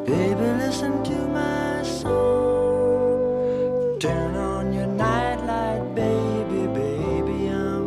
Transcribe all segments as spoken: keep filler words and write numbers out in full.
Baby, listen to my song. Turn on your nightlight, baby, baby, I'm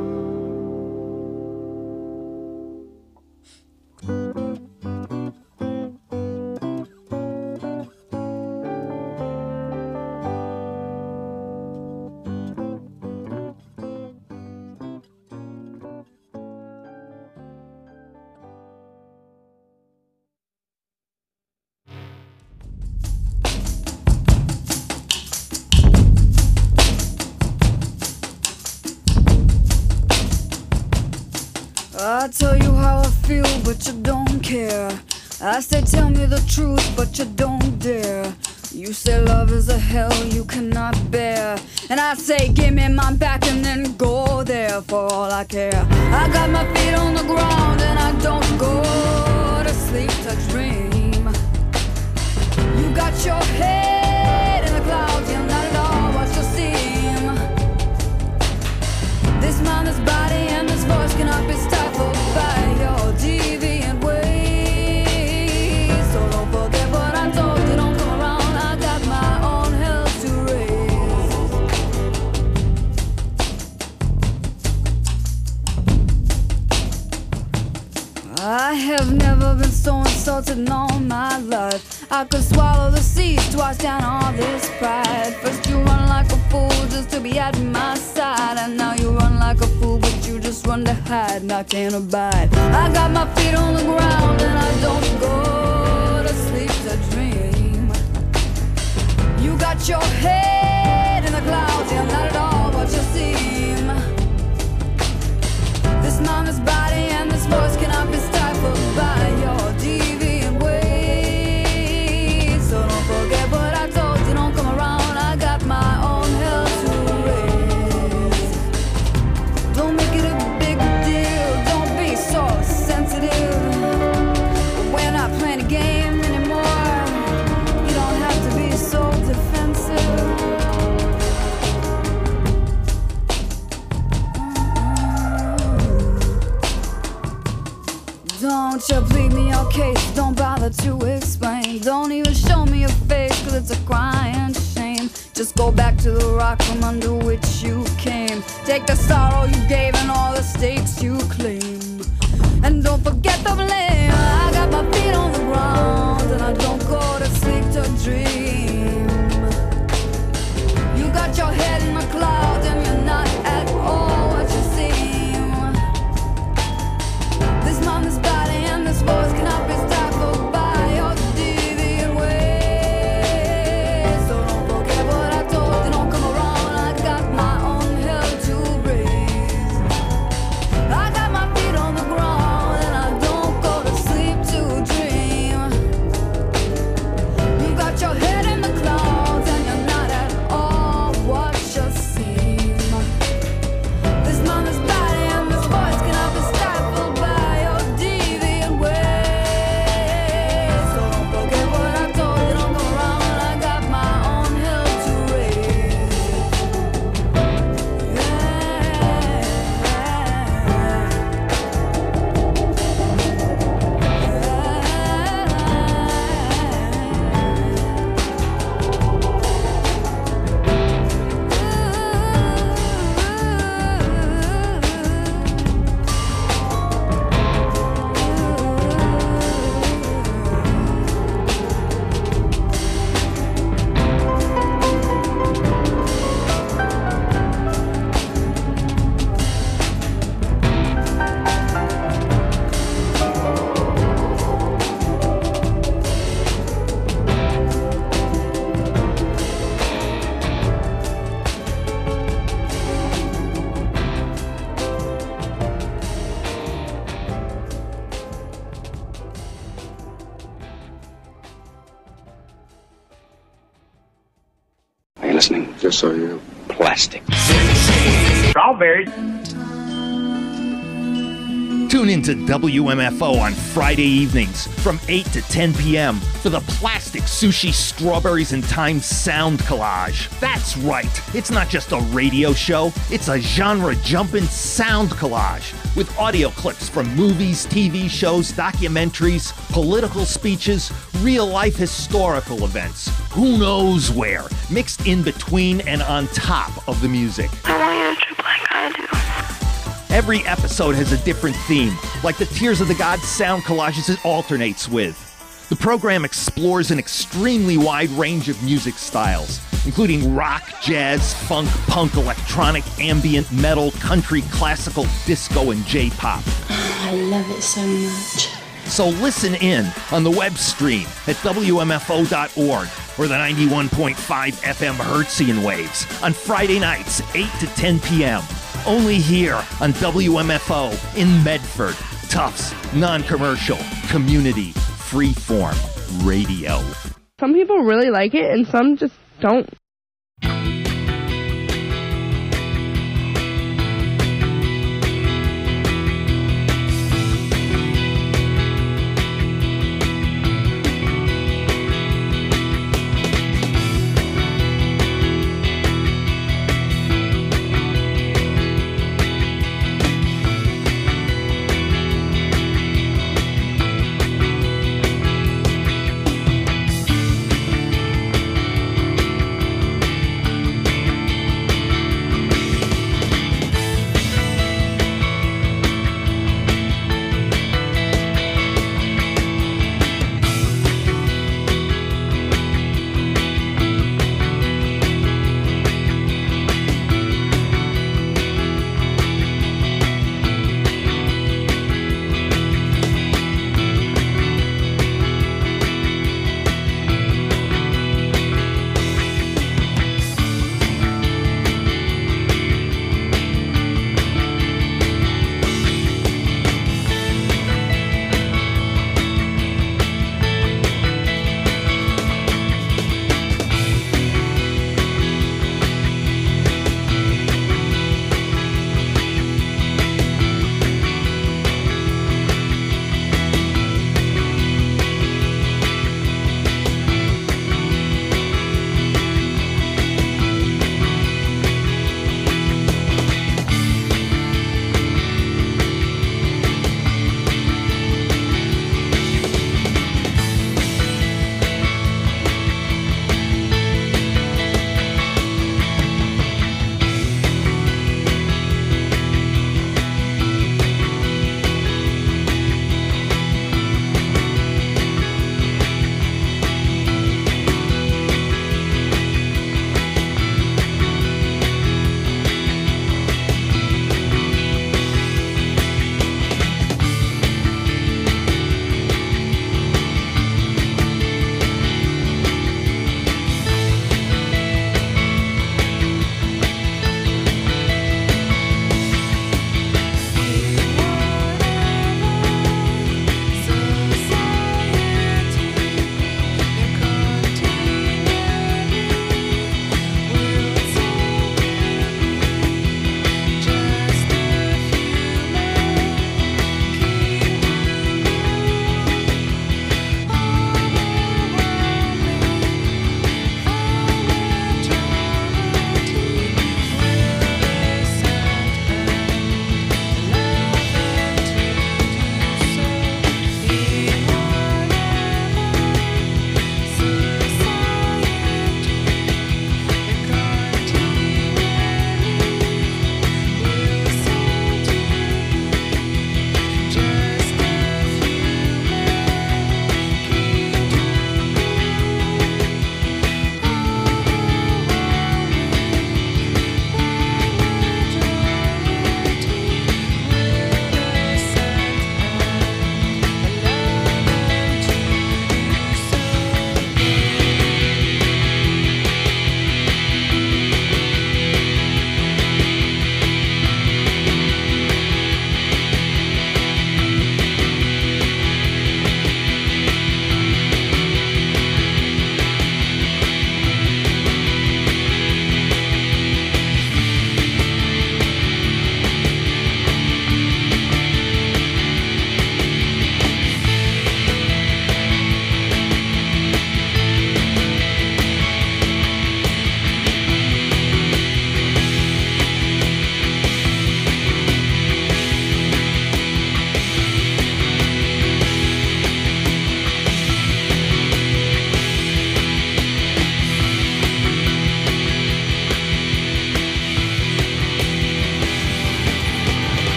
I tell you how I feel, but you don't care. I say tell me the truth, but you don't dare. You say love is a hell you cannot bear, and I say give me my back and then go there for all I care. I got my feet on the ground and I don't go to sleep to dream. You got your head in the clouds, you're not at all what you seem. This mind, this body, and this voice cannot be stifled by your deviant ways. So don't forget what I told you, don't come around. I got my own hell to raise. I have never been so insulted in all my life. I could swallow the seas twice down all this pride. First you run like a fool just to be at my side, and now you run like a fool but you just run to hide, and I can't abide. I got my feet on the ground and I don't go to sleep to dream. You got your head in the clouds, you're not at all what you seem. This mind, this body, and this voice cannot be stifled by your deviant ways. So don't forget what I told you, don't come around. I got my own hell to raise. Don't make it a big deal, don't be so sensitive. We're not playing a game anymore. You don't have to be so defensive. Don't you plead me your case, don't bother to explain. Don't even show me your face, cause it's a crying shame. Just go back to the rock from under which you came. Take the sorrow you gave and all the stakes you claim, and don't forget the blame. I got my feet on the ground and I don't go to sleep to dream. You got your head in the clouds and you're not at all what you seem. This mind, this body, and this voice cannot be stifled by your deviant ways. So don't forget what I told you, don't come around. I got my own hell to raise. I got my feet on the ground and I don't go to sleep to dream. You got your head in the clouds and you're not at all what you seem. This mind, this body, and this voice cannot be stifled by your deviant ways. So don't forget what I told you, don't go around. I got my own hell to raise. Are you listening? Yes, I am. Plastic. Strawberries. Tune in to W M F O on Friday evenings from eight to ten p.m. for the Plastic Sushi Strawberries and Time Sound Collage. That's right, it's not just a radio show, it's a genre-jumping sound collage with audio clips from movies, T V shows, documentaries, political speeches, real-life historical events. Who knows where, mixed in between and on top of the music. I want you to trip like I do. Every episode has a different theme, like the Tears of the Gods sound collages it alternates with. The program explores an extremely wide range of music styles, including rock, jazz, funk, punk, electronic, ambient, metal, country, classical, disco, and J-pop. I love it so much. So listen in on the web stream at W M F O dot org or the ninety-one point five F M Hertzian waves on Friday nights, eight to ten p.m. Only here on W M F O in Medford. Tufts, non-commercial, community, freeform radio. Some people really like it and some just don't.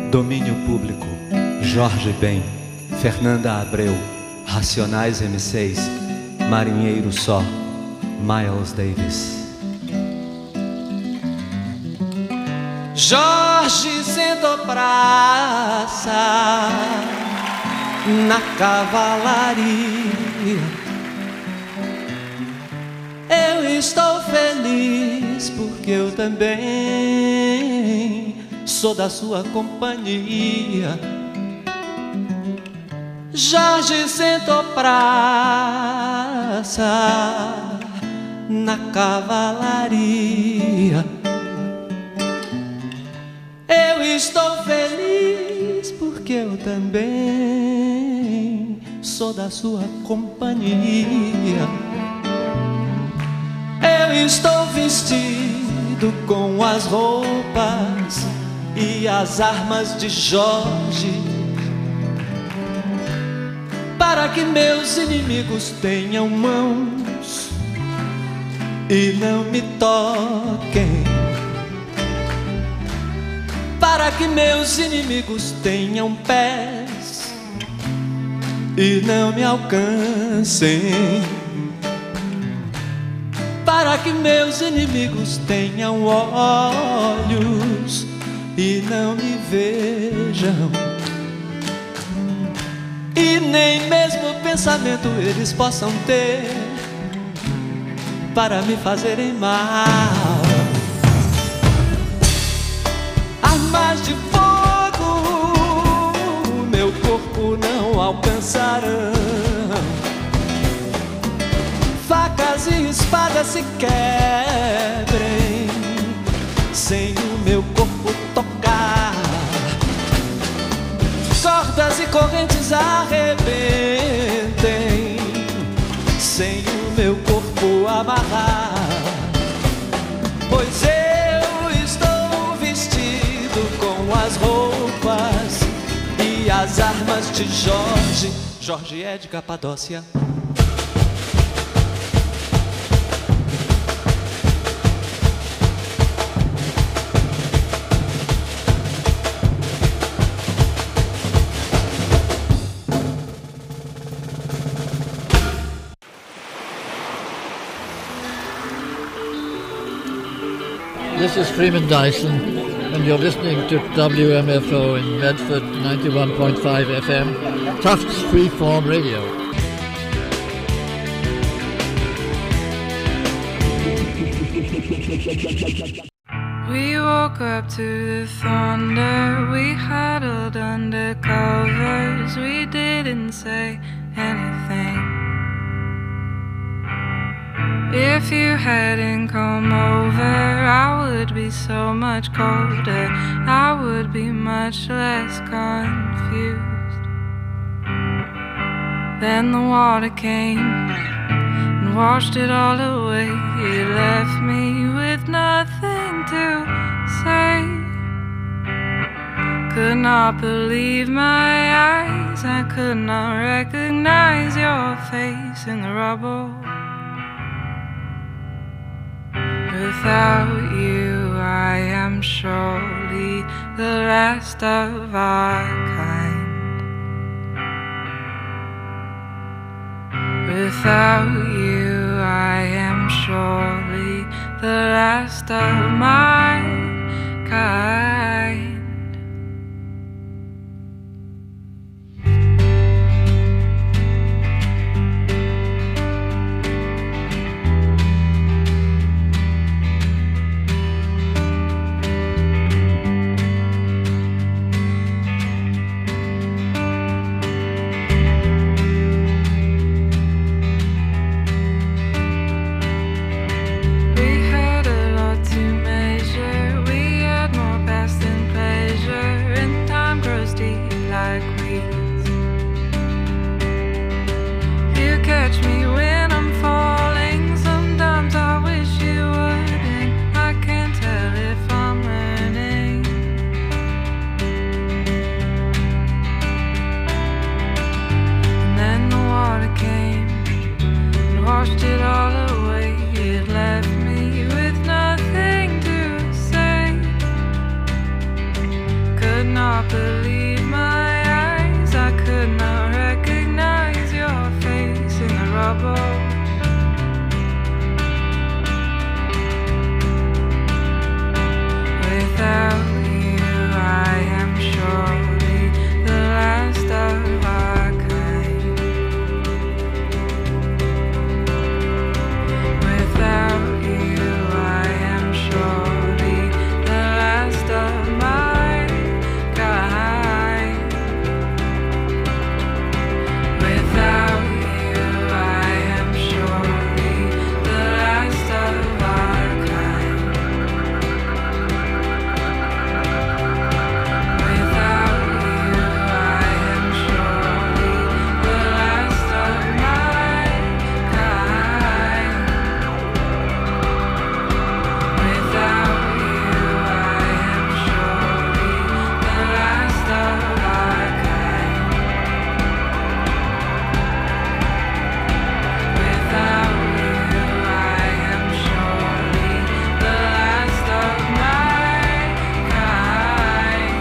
Domínio Público, Jorge Ben, Fernanda Abreu, Racionais M seis, Marinheiro Só, Miles Davis. Jorge sentou praça na cavalaria. Eu estou feliz porque eu também sou da sua companhia. Jorge sentou praça na cavalaria. Eu estou feliz porque eu também sou da sua companhia. Eu estou vestido com as roupas e as armas de Jorge, para que meus inimigos tenham mãos e não me toquem, para que meus inimigos tenham pés e não me alcancem, para que meus inimigos tenham olhos e não me vejam, e nem mesmo pensamento eles possam ter para me fazerem mal. Armas de fogo meu corpo não alcançarão, facas e espadas se quebrem sem o meu corpo tocar, cordas e correntes arrebentem sem o meu corpo amarrar, pois eu estou vestido com as roupas e as armas de Jorge. Jorge é de Capadócia. This is Freeman Dyson, and you're listening to W M F O in Medford, ninety-one point five F M, Tufts Freeform Radio. We woke up to the thunder, we huddled under covers, we didn't say anything. If you hadn't come over, I would be so much colder, I would be much less confused. Then the water came and washed it all away. It left me with nothing to say. Could not believe my eyes, I could not recognize your face in the rubble. Without you, I am surely the last of our kind. Without you, I am surely the last of my kind. We had a lot to measure. not believe my eyes. I could not recognize your face in the rubble. Without you, I am surely the last of our kind. Without you, I am surely the last of my kind. Without you, I am surely the last of our kind. Without you, I am surely the last of my kind. Without you, I am surely the last of our kind. Without you, I am surely the last of my kind.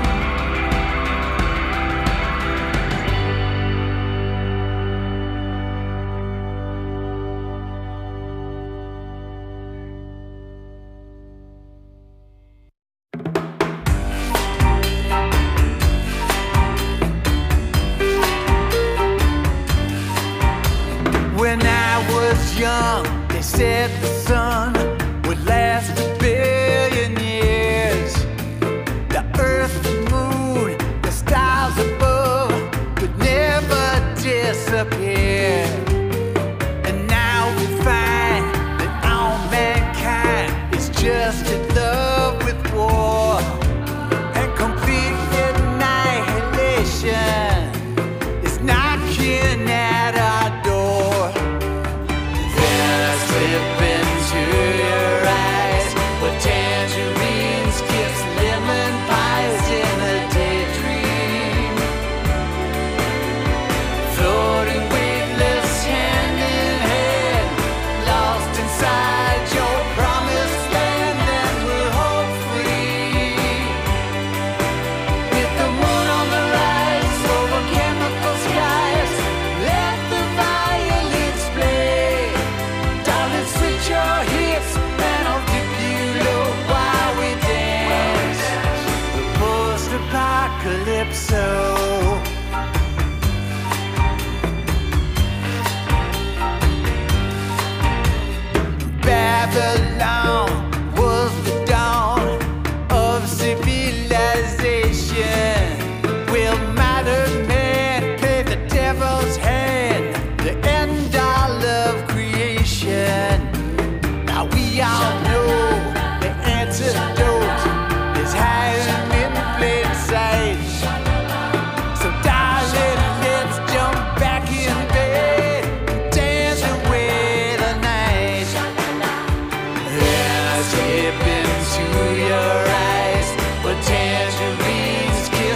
When I was young, they said the sun would last a billion years. The earth, the moon, the stars above could never disappear. And now we find that all mankind is just in love with war and complete annihilation is knocking at our door. Then I slip into your eyes with tangerines, kiss lemon pies in a daydream, floating weightless hand in hand, lost inside your promised land, and we're home free. With the moon on the rise over chemical skies, let the violins play. Darling, switch your hips and I'll dip you low while we dance. The post-apocalypso. Babylon was the dawn of civilization. Will modern man play the devil's hand to end all of creation? Now we all know the antidote is hiding in plain sight. So darling, let's jump back in bed and dance away the night. Then I slip into your eyes with tangerines, kiss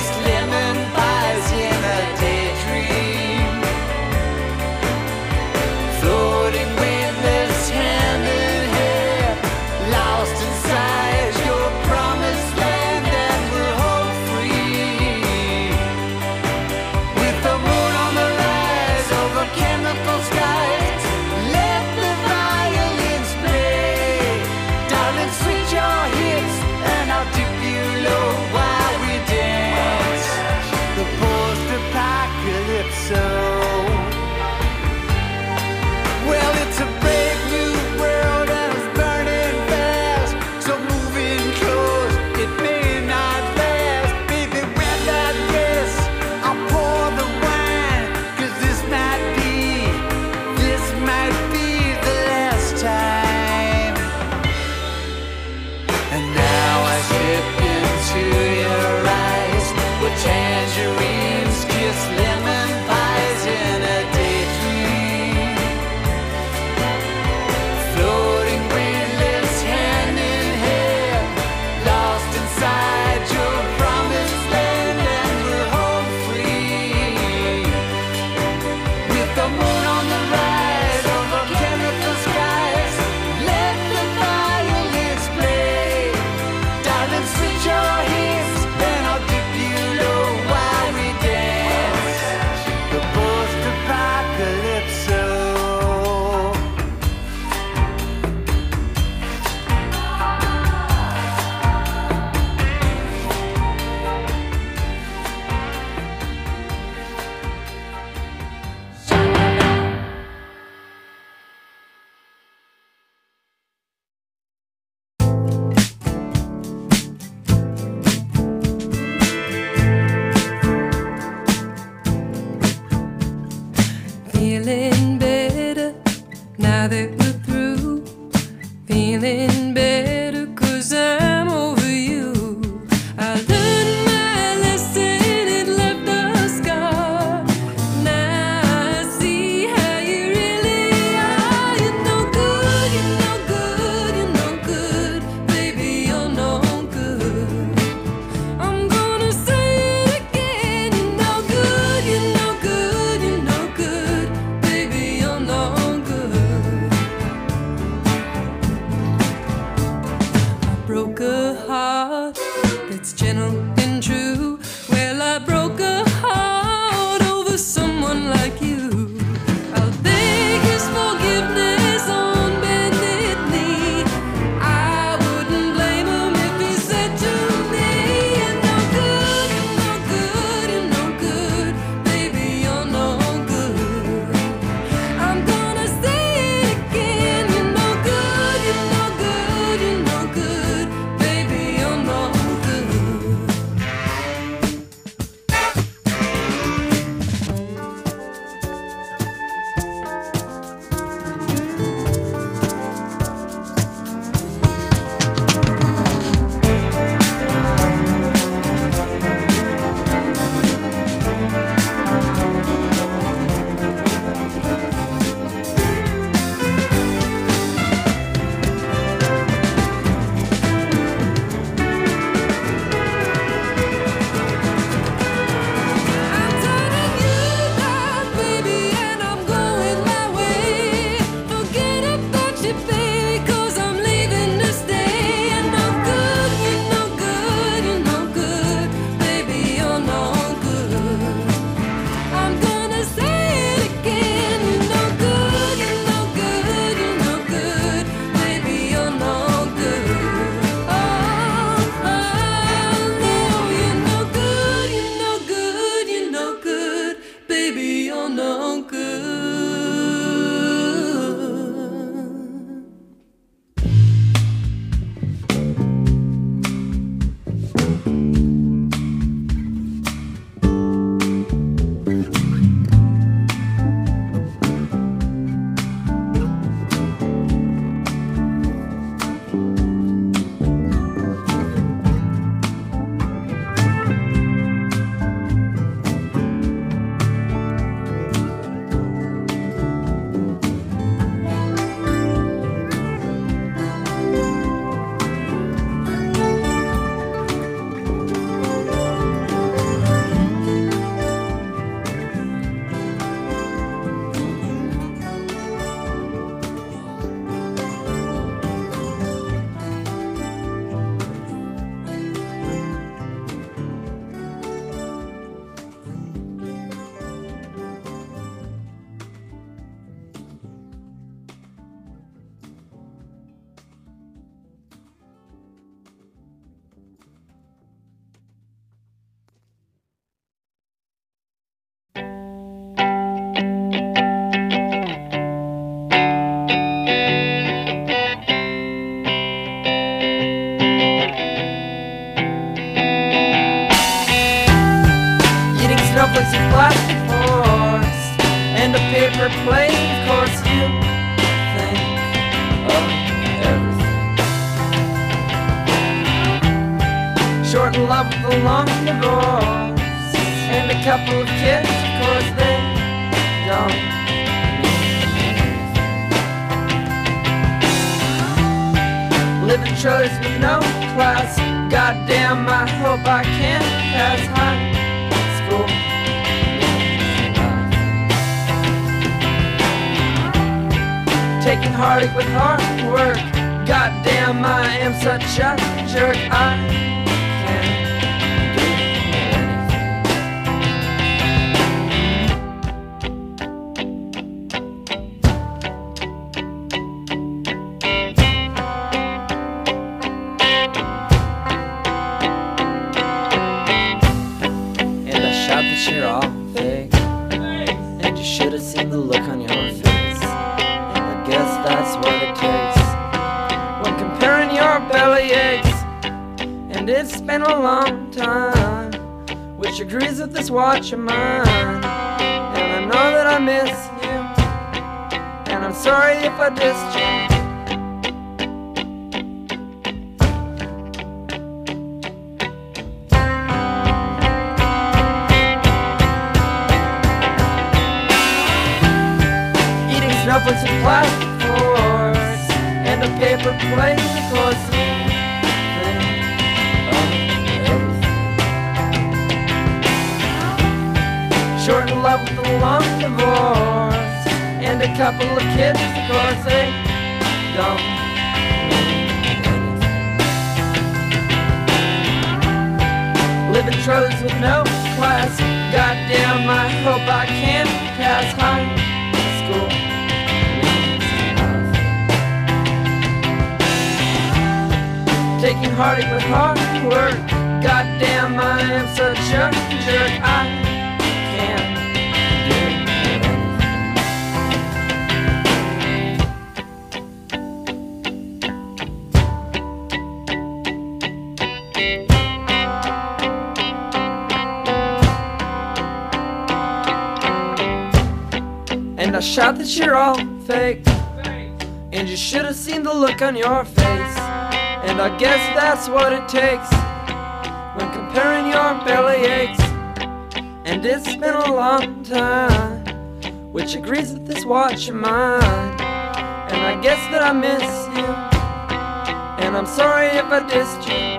gentle and true. Well, I broke a heart over someone like you. I'll beg his forgiveness on bended knee. I wouldn't blame him if he said to me, "You're no good, you're no good, you're no good, baby, you're no good." I'm gonna say it again, you're no good, you're no good, you're no good, baby, you're no good. I'm turning you down, baby, and I'm going my way. Forget about you, baby, 'cause I'm leaving to stay. You're no good, you're no good, you're no good, baby, you're no good. I'm gonna say it again, you're no good, you're no good, you're no good, baby, you're no good. Oh, oh, no, you're no good, you're no good, you're no good, baby, you're no good. Eating snowflakes and plastic forks and a paper plate, of course you think of everything. Short in love with a long divorce and a couple of kids, of course they don't live in trailers with no class. Goddamn, I hope I can pass high school. Taking heartache with hard work. Goddamn, I am such a jerk. I can't do And I shout that you're all fake, and you should have seen the look on your face. And I guess that's what it takes when comparing your belly aches. And it's been a long time, which agrees with this watch of mine. And I know that I miss you, and I'm sorry if I dissed you. Snowflakes and plastic forks and a paper plate, of course you think of everything. Short in love with a long divorce and a couple of kids, of course they don't mean anything. live in trailers with no class. Goddamn, I hope I can pass high school. Taking heartache with hard work. Goddamn, I am such a jerk. I can't And I shout that you're all fake, and you should have seen the look on your face. And I guess that's what it takes when comparing your belly aches. And it's been a long time, which agrees with this watch of mine. And I guess that I miss you, and I'm sorry if I dissed you.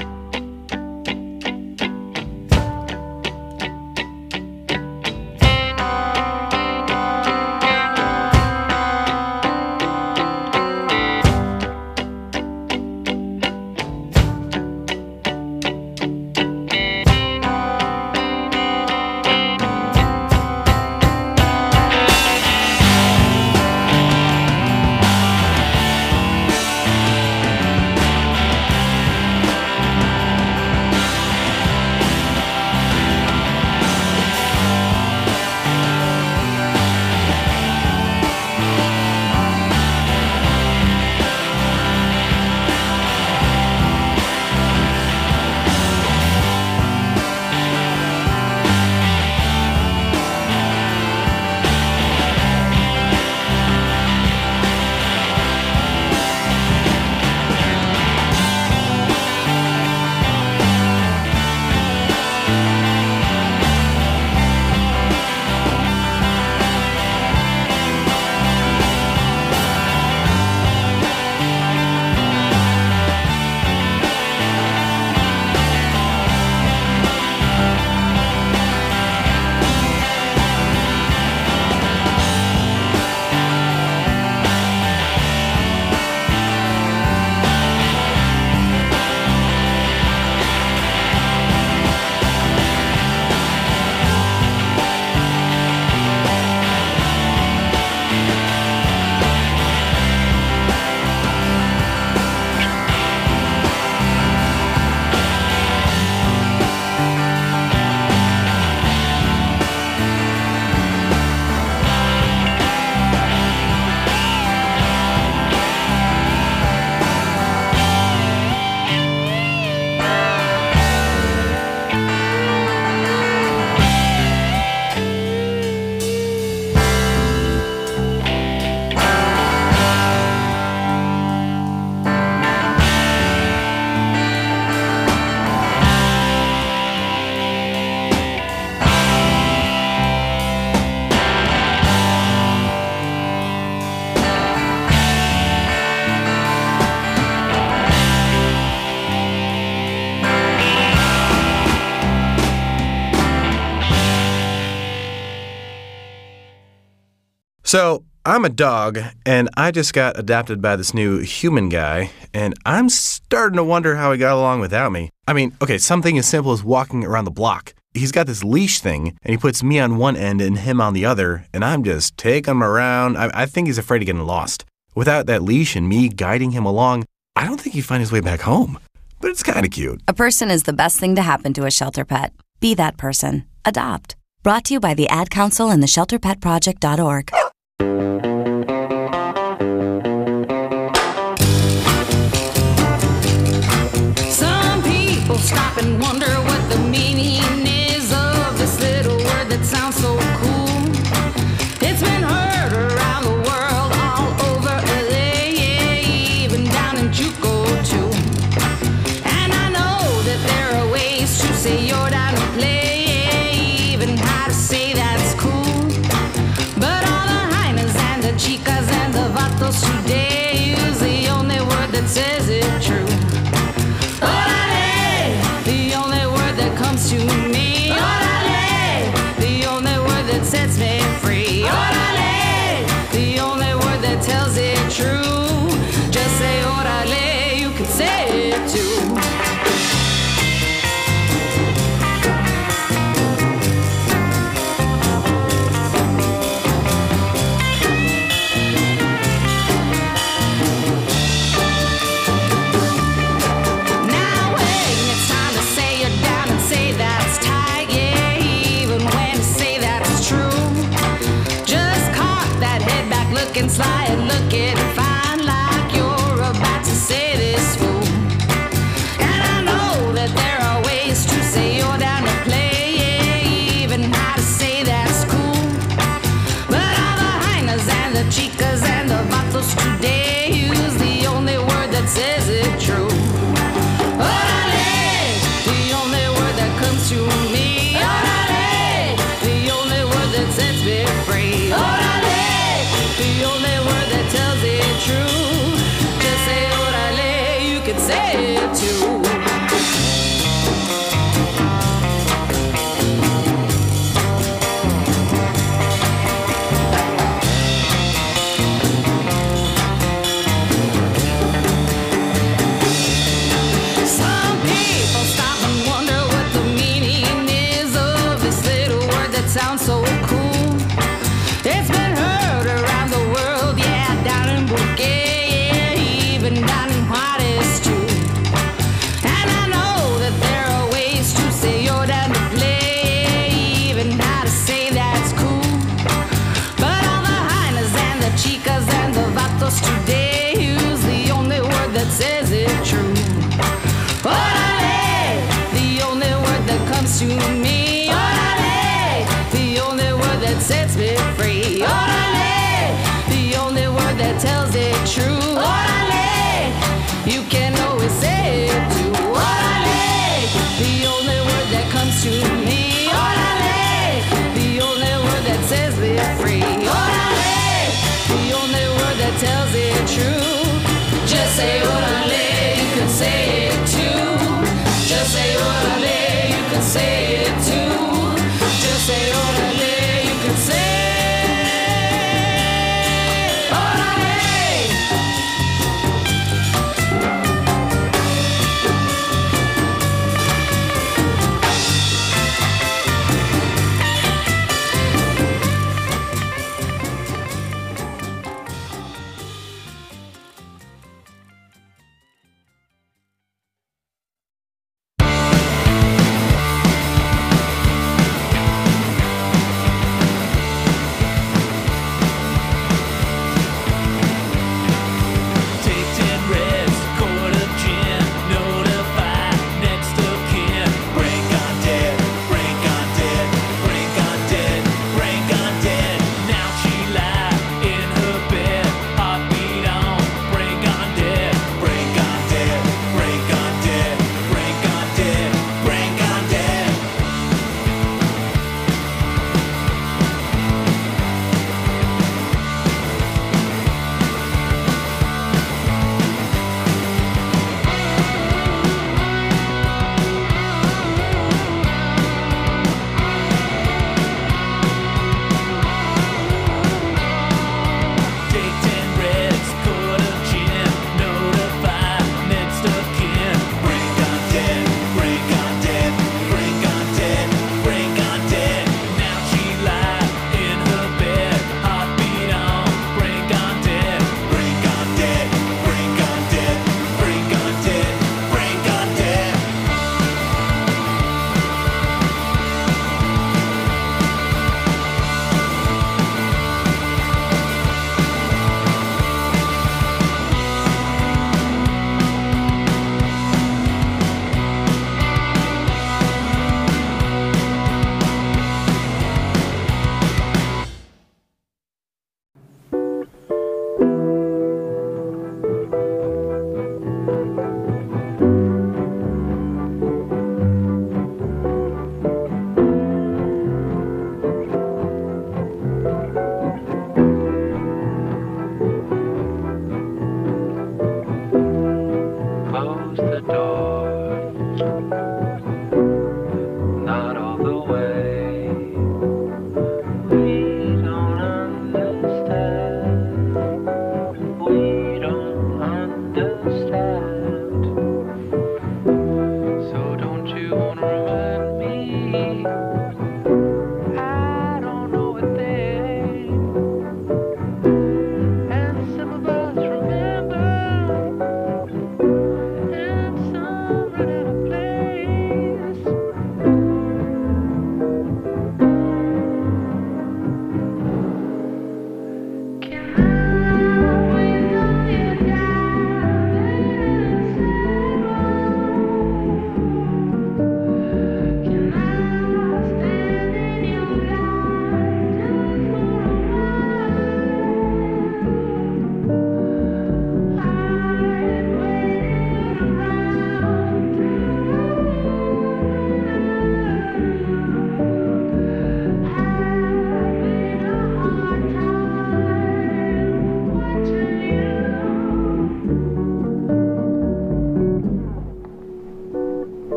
So, I'm a dog, and I just got adopted by this new human guy, and I'm starting to wonder how he got along without me. I mean, okay, something as simple as walking around the block. He's got this leash thing, and he puts me on one end and him on the other, and I'm just taking him around. I, I think he's afraid of getting lost. Without that leash and me guiding him along, I don't think he'd find his way back home. But it's kind of cute. A person is the best thing to happen to a shelter pet. Be that person. Adopt. Brought to you by the Ad Council and the shelter pet project dot org. Some people stop and wonder what the meaning is of this little word that sounds so cool. It's been heard around the world, all over L A, even down in Juco too. And I know that there are ways to say you're down to play, even how to say that's cool. But all the hyenas and the chicas and the vatos today use the only word that says it true. Orale, the only word that comes to me. Orale, the only word that sets me free. Orale, the only word that tells it true. Just say orale, you can say it too. comes to me. Orale, the only word that sets me free. Orale, the only word that tells it true. Just say orale, you can say it too. Some people stop and wonder what the meaning is of this little word that sounds so cool. It's been heard around the world, yeah, down in Bouquet, yeah, even down in Juarez too. And I know that there are ways to say you're down to play, even how to say that's cool. But all the hyenas and the chicas and the vatos today use the only word that says it true. Orale, the only word that comes to me. Orale, the only word that sets me free. Orale, the only word that tells it true. Orale, you can always say it too. Orale, the only word that comes to me. Orale, the only word that sets me free. Orale, the only word that tells it true. Just say orale, you can say it too. Just say orale, you can say it too.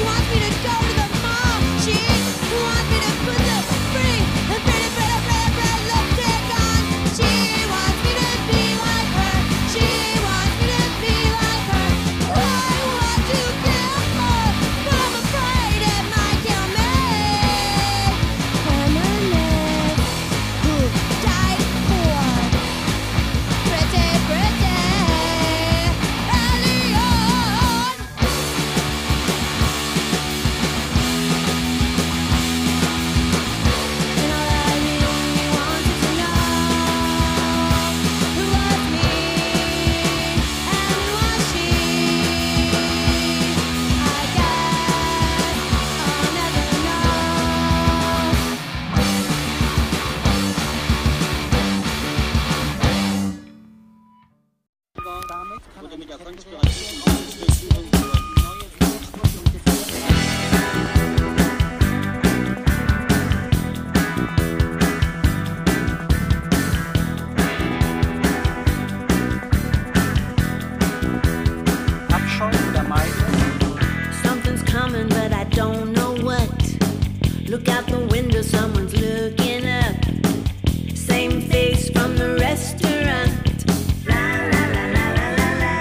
Look out the window, someone's looking up. Same face from the restaurant. La la la la la la la.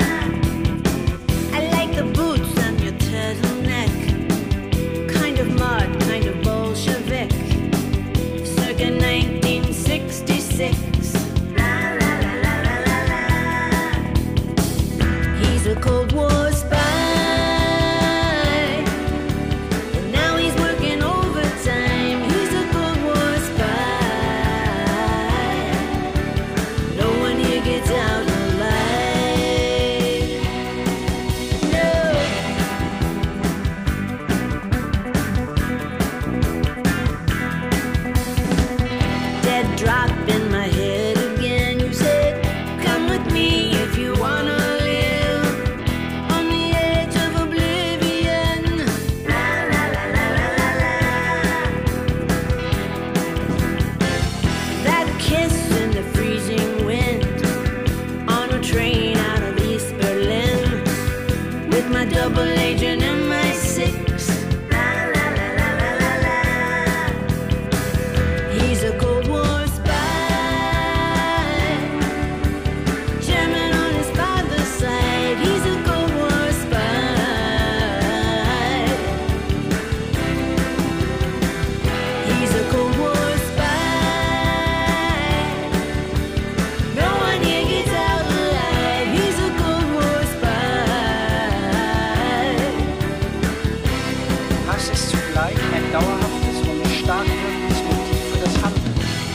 I like the boots on your turtleneck. Kind of mod, kind of Bolshevik. Circa nineteen sixty-six. La la la la la la la. He's a Cold War spy. Double agent M I six. La la la la la la la. He's a Cold War spy. German on his father's side. He's a Cold War spy. He's a Cold War spy. No one here gets out alive. He's a Cold War spy. Hass ist zugleich ein dauerhaftes und stark wirkendes Motiv für das Handeln.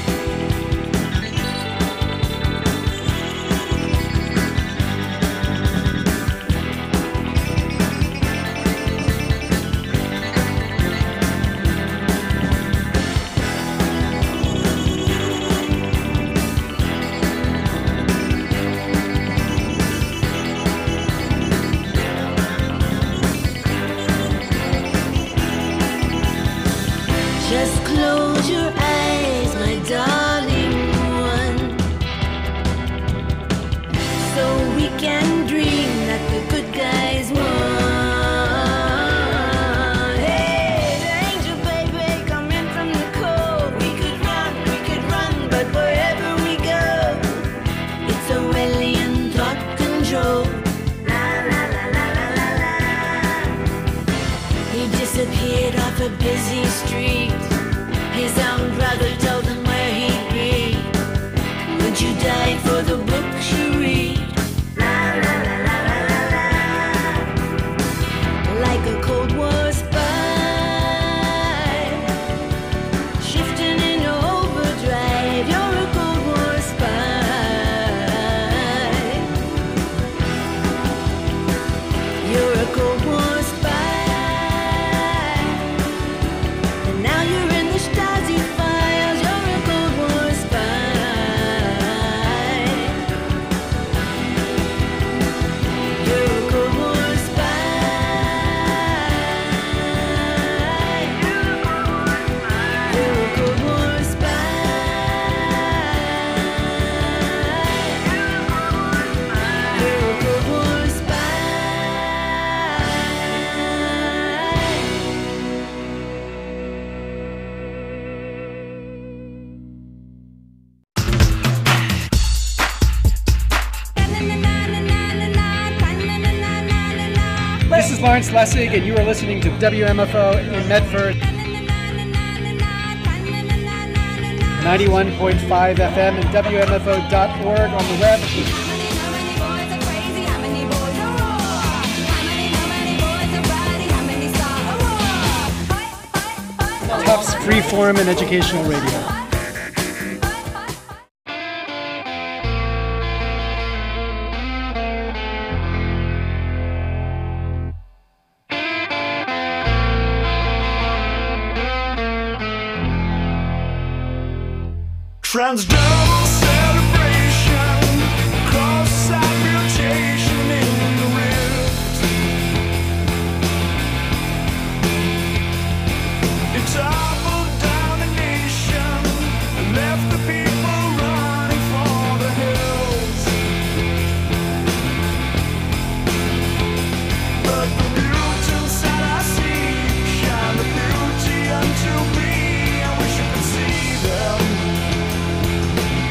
Just close your eyes, my darling one, so we can dream that the good guys won. Hey, the angel baby, come in from the cold. We could run, we could run, but wherever we go, it's Orwellian thought control. La la la la la la la. He disappeared off a busy street. His own brother told him where he'd be. Would you die for the books you read? La la la la la la la. Like a Cold War spy, shifting into overdrive. You're a Cold War spy. You're a Cold War spy. And now you're in the Stasi files. You're a Cold War spy. Lawrence Lessig, and you are listening to W M F O in Medford. ninety-one point five F M and W M F O dot org on the web. Tufts Freeform and Educational Radio. Transdermal celebration, cross-side mutation in the rift. It toppled down the nation and left the people running for the hills. But the mutants that I see shine the beauty unto me. I wish you could see them.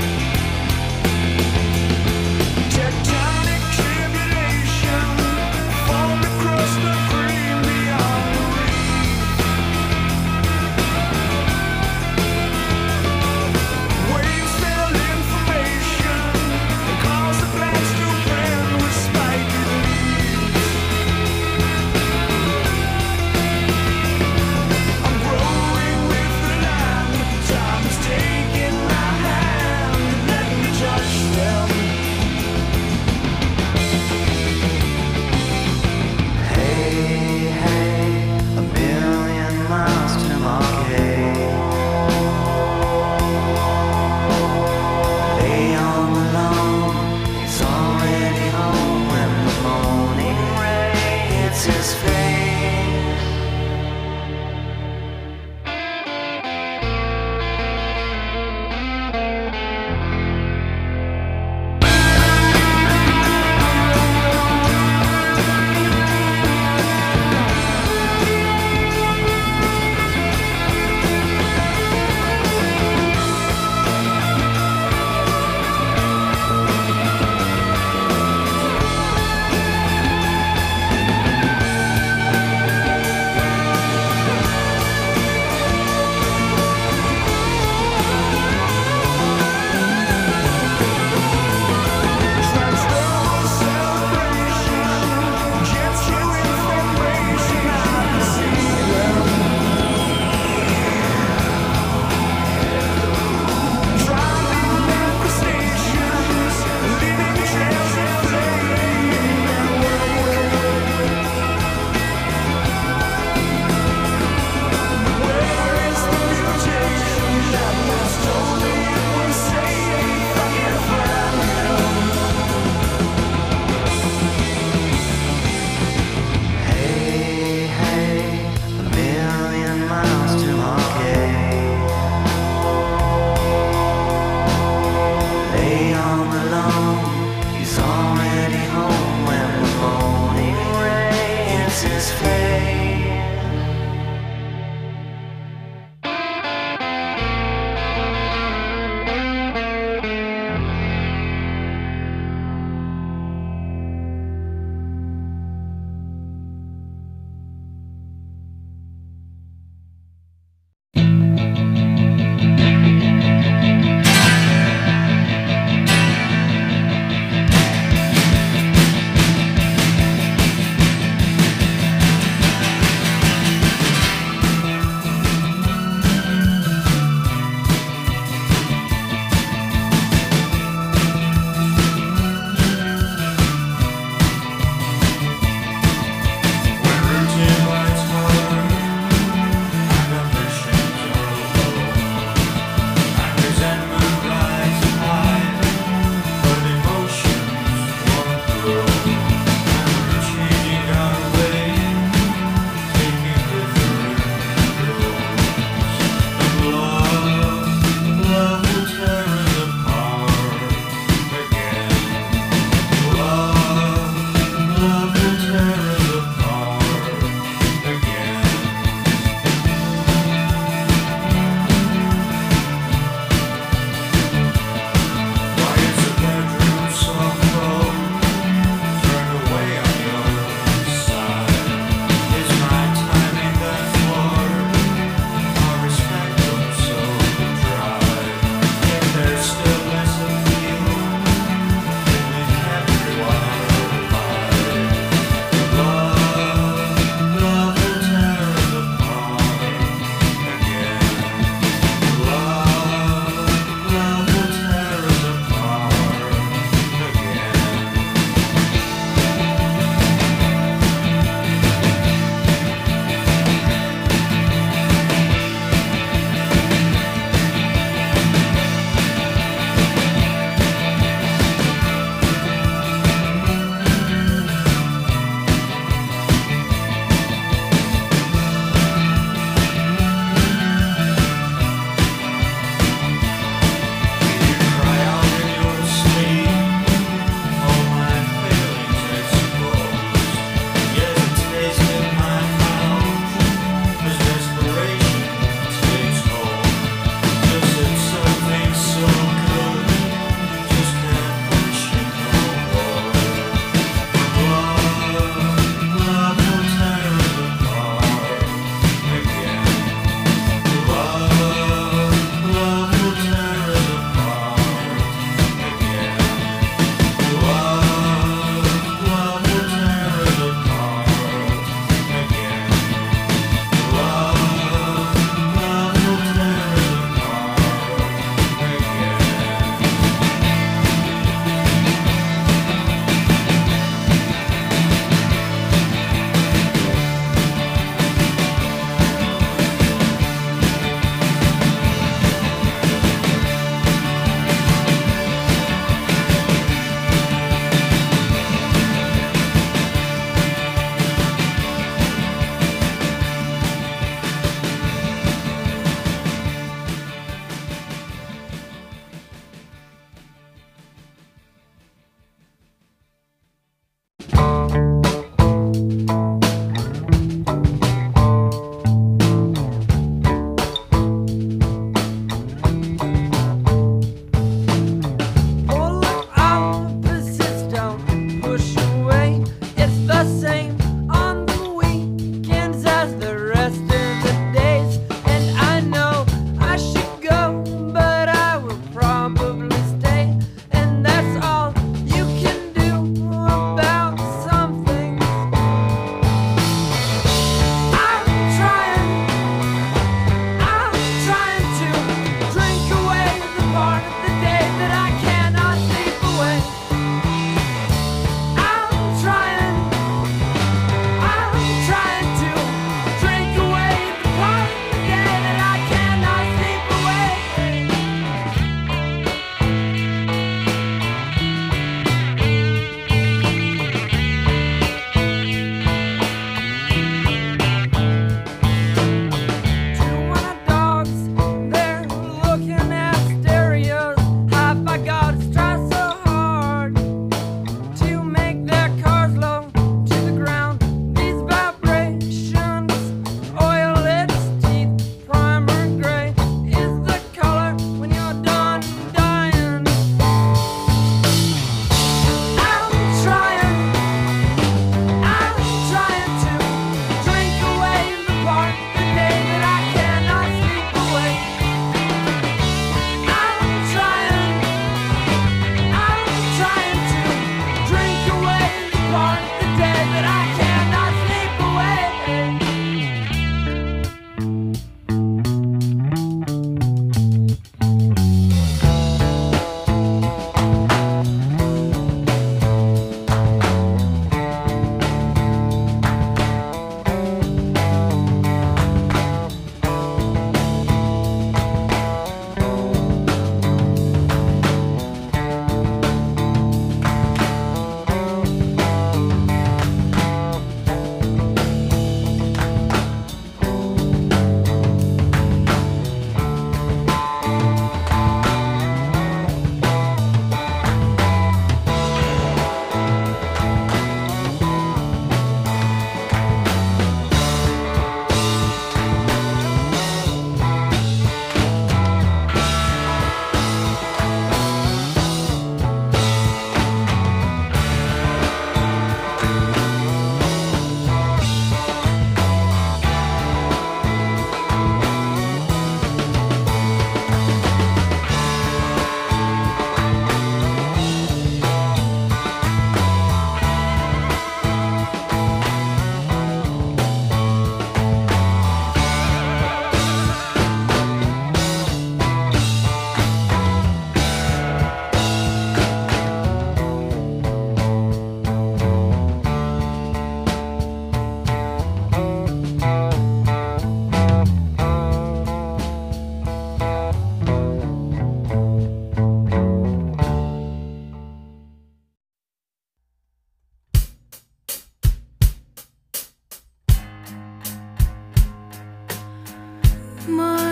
my